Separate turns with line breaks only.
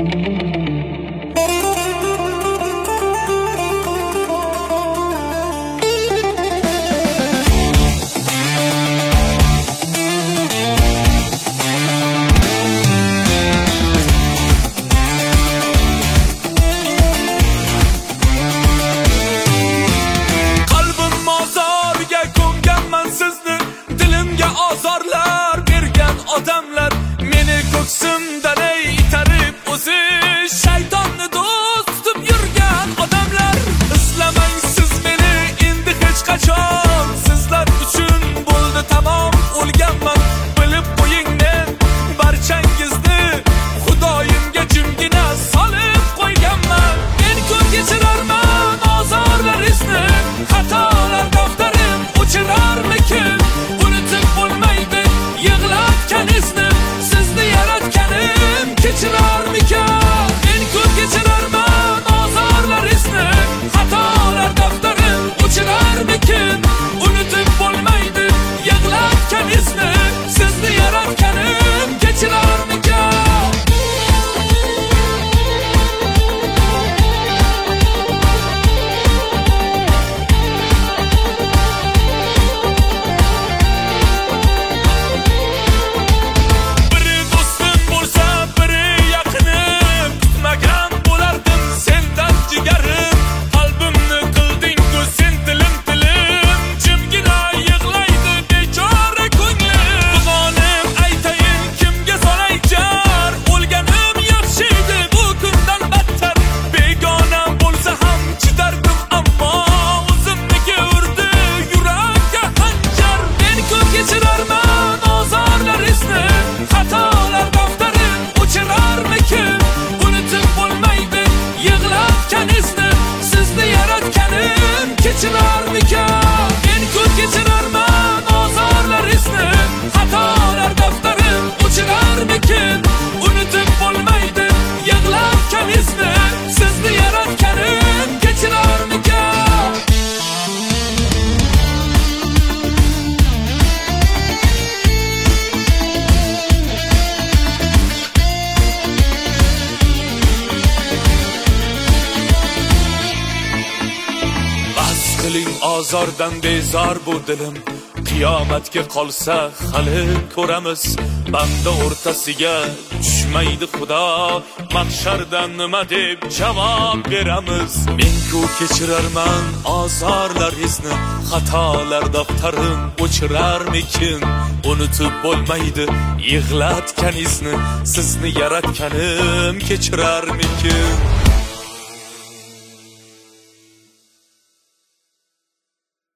Azarlar bergan odamlar meni ko'ksimdan itarib o'zi shaytonni do'st tutib yurgan odamlar. Islamang siz meni endi hech qachon, sizlar uchun bo'ldi tamom o'lganman. Bilib qo'ying men barchangizni Xudoyimga jimgina solib qo'yganman. Men ko'p kechirarman ozorlaringizni, xatolar daftarim o'chirarmikin? Yig'latganingizni sizni yaratganim kechirarmikan? Men ko'p kechirarman ozorlaringizni, xatolar daftarim o'chirarmikin? Unutib bo'lmaydi yig'latganingizni sizni yaratganim kechirarmikan? Azordan bezor bu dilim, qiyomatga qolsa hali ko'ramiz. Banda o'rtasiga tushmaydi Xudo, mahshardan nima deb javob beramiz? Men-ku kechirarman azorlaringizni, xatolar daftarim o'chirarmikin? Unutib bo'lmaydi yig'latganingizni sizni yaratganim kechirarmikin?